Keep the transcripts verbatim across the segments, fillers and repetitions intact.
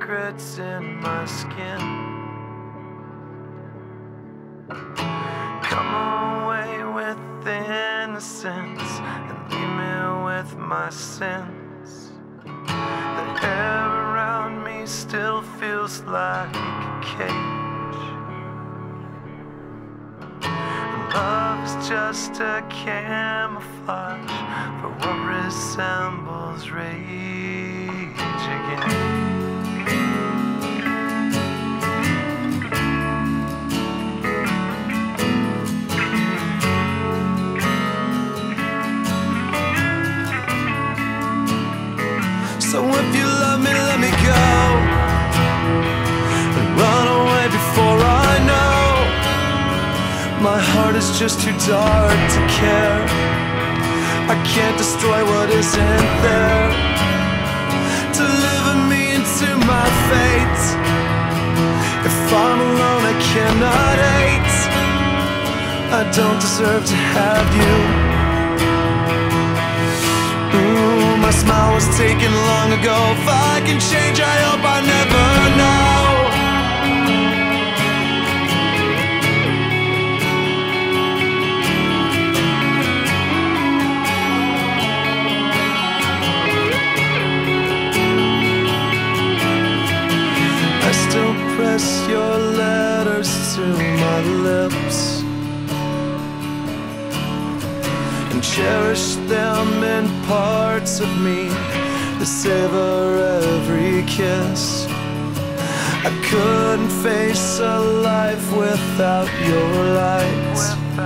secrets in my skin. Come away with innocence and leave me with my sins. The air around me still feels like a cage. Love is just a camouflage for what resembles rage again. So if you love me, let me go and run away before I know. My heart is just too dark to care. I can't destroy what isn't there. Deliver me into my fate. If I'm alone, I cannot hate. I don't deserve to have you. Ooh, my smile was taken long ago. If I can change, I hope I never know. I still press your letters to my lips and cherish them in parts of me that savor every kiss. I couldn't face a life without your light,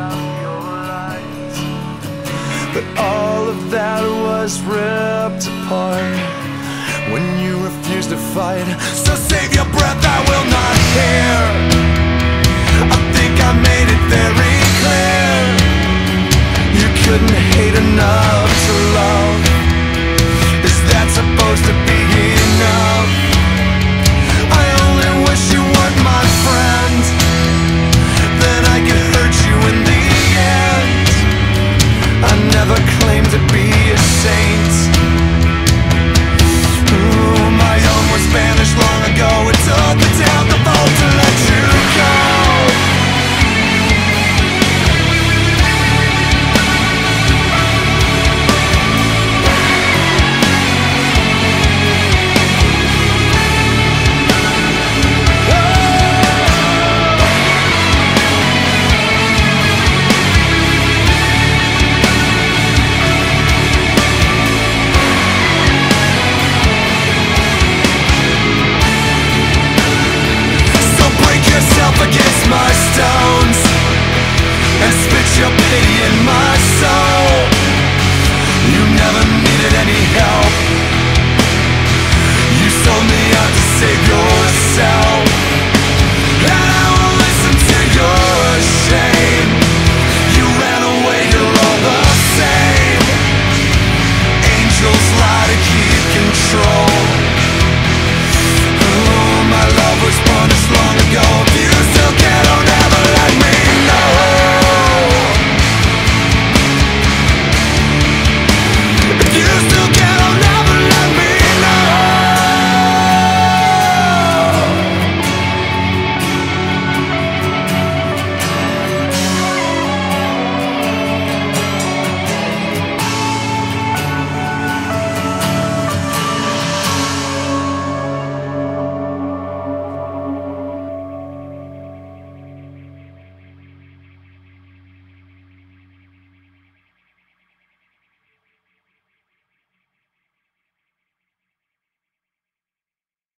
but all of that was ripped apart when you refused to fight. So save your breath, I will not hear. I think I made it very clear. You couldn't hate enough to love. Is that supposed to be